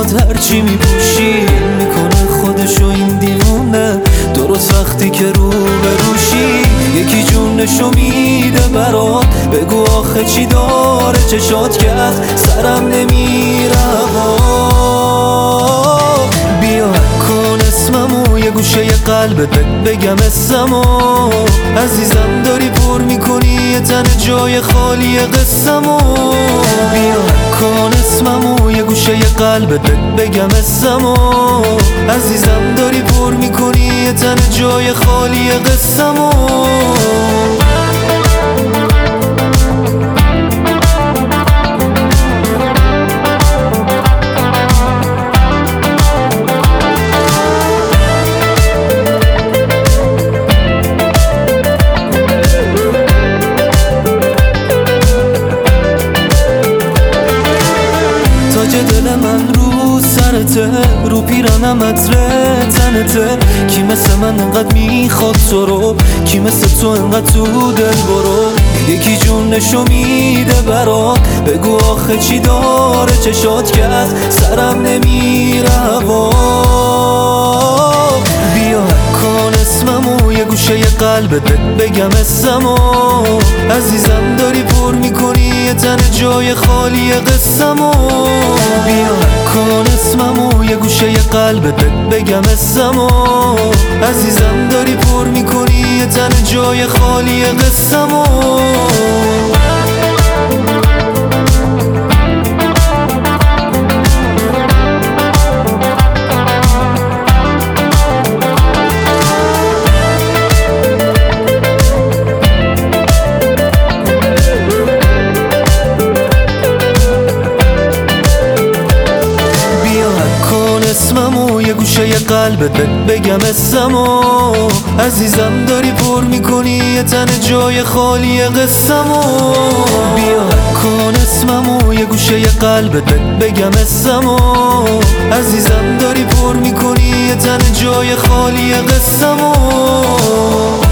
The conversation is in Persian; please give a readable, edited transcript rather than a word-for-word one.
دلت هرچی میپوشی میکنه خودشو این دیوونه. درست وقتی که رو بروشی یکی جونشو میده برات. بگو آخه چی داره چشات کرد سرم نمیره هوا. بیا کن اسممو یه گوشه ی قلبت بگم اسمو. عزیزم داری پر میکنی یه تن جای خالی قسمو. بیا کن اسممو یه گوشه ی قلبت بگم اسمو. عزیزم داری پر میکنی یه تن جای خالی قسمو. تاج دل من رو سرته، رو پیرانم عطر تنته. کی مثل من انقدر میخواد تو رو، کی مثل تو انقدر تو دل برو. یکی جونشو میده برات. بگو آخه چی داره چشات کرد سرم نمیره هوا. بیا کن اسممو یه گوشه ی قلبت بگم اسمو. عزیزم داری پر میکنی یه تن جای خالی قسمو. بیا کن اسممو یه گوشه ی قلبت بگم اسمو. عزیزم داری پر میکنی یه تن جای خالی قسمو. اسممو یه گوشه ی قلبت بگم اسمو. عزیزم داری پر میکنی یه تن جای خالی قسمو. بیا کن اسممو یه گوشه ی قلبت بگم اسمو. عزیزم داری پر میکنی یه تن جای خالی قسمو.